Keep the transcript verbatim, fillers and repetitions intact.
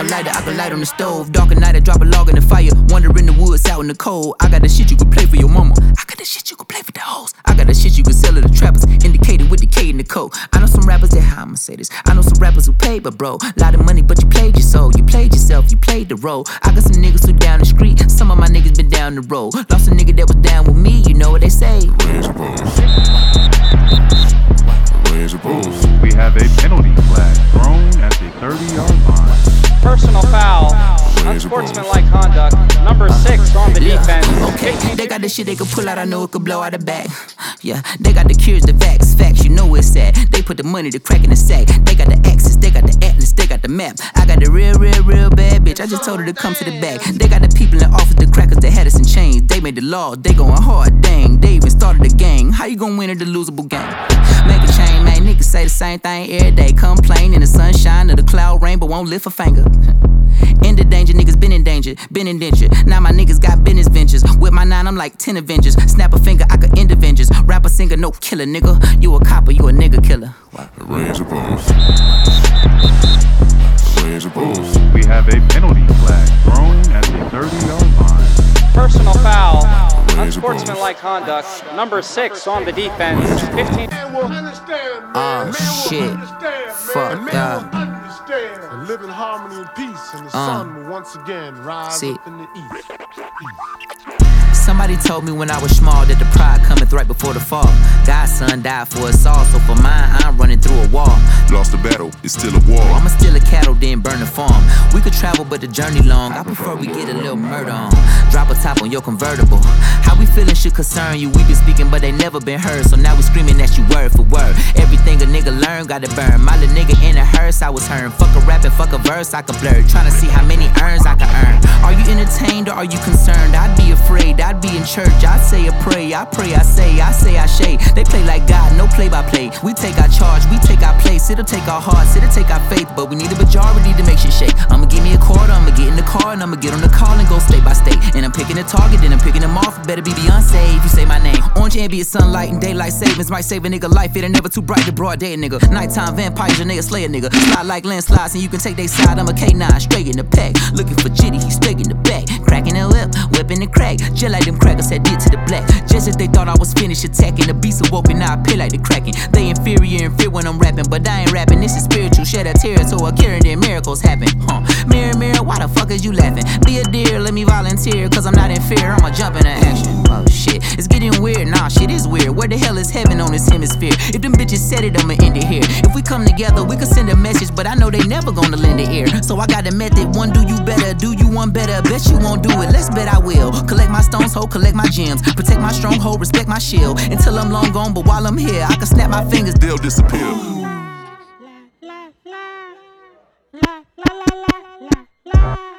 lighter, I can light on the stove. Dark at night, I drop a log in the fire. Wander in the woods, out in the cold. I got the shit you can play for your mama. I got the shit you can play for the hoes. I got the shit you can sell to the trappers. Indicated with the K and the code. I know some rappers that, how I'ma say this. I know some rappers who pay, but bro, lot of money, but you played your soul. You played yourself, you played the role. I got some niggas who down the street. Some of my niggas been down the road. Lost a nigga that was down with me, you know what they say. Raise a pose. Raise a pose. We have a penalty flag thrown at the thirty-yard line. Personal foul, unsportsmanlike conduct, number six on the Yeah, defense. okay, they got the shit they could pull out, I know it could blow out the bag. Yeah, they got the cures, the facts, facts, you know it's sad. They put the money, the crack in the sack. They got the axis, they got the atlas, they got the map. I got the real, real, real bad bitch, I just told her to come to the back. They got the people in office, the crackers, that had us in chains. They made the law, they going hard, dang. They even started the gang, how you gon' win at the losable game? Make a change, man, niggas say the same thing every day. Complain in the sunshine of the cloud rain, but won't lift a finger. In the danger, niggas been in danger, been in danger. Now my niggas got business ventures. With my nine, I'm like ten Avengers. Snap a finger, I could end Avengers. Rapper, singer, no killer, nigga. You a copper, you a nigga killer. Wow. Raise a pose. Raise a pose. We have a penalty flag thrown at the thirty-yard line. Personal foul, unsportsmanlike conduct, number six on the defense. fifteen. Oh shit. Fuck up. And live in harmony and peace, and the Uh. sun will once again rise See. up in the east. Somebody told me when I was small that the pride cometh right before the fall. God's son died for us all, so for mine, I'm running through a wall. Lost the battle, it's still a war. I'ma steal a cattle, then burn the farm. We could travel, but the journey long. I prefer we get a little murder on. Drop a top on your convertible. How we feeling should concern you. We been speaking, but they never been heard. So now we screaming at you word for word. Everything a nigga learn, gotta burn. My little nigga in a hearse, I was hearing. Fuck a rap and fuck a verse, I could blur. Tryna see how many earns I can earn. Are you entertained or are you concerned? I'd be afraid, I'd be in church. I'd say a pray, I pray, I say, I say, I shade. They play like God, no play by play. We take our charge, we take our place. It'll take our hearts, it'll take our faith. But we need a majority to make shit shake. I'ma give me a quarter, I'ma get in the car, and I'ma get on the call and go state by state. And I'm picking a target, then I'm picking them off. Better be Beyonce if you say my name. Orange ambient sunlight and daylight savings might save a nigga life. It'll never too bright to broad day, nigga. Nighttime vampires, your nigga slay a nigga. Slide like landslides, and you can take they side. I'm a K nine, straight in the pack. Looking for Jitty, he straight in the back. Cracking the whip, whipping the crack. Just like them crackers had did to the black. Just as they thought I was finished attacking. The beast awoke and now I pay like the Kraken. They inferior and fear when I'm rapping, but I ain't rapping. This is spiritual, shed a tear to a cure and then miracles happen. Huh? Mirror, mirror, why the fuck is you laughing? Be a deer, let me volunteer, cause I'm not in fear. I'ma jump into action. Oh shit, it's getting weird. Nah, shit is weird. Where the hell is heaven on this hemisphere? If them bitches said it, I'ma end it here. If we come together, we could send a message, but I know they never gonna lend an ear. So I got a method, one do you better, do you one better. Bet you won't do it, let's bet I will. Collect my stones, ho, collect my gems. Protect my stronghold, respect my shield. Until I'm long gone, but while I'm here, I can snap my fingers, They'll disappear. La la la la la la la la.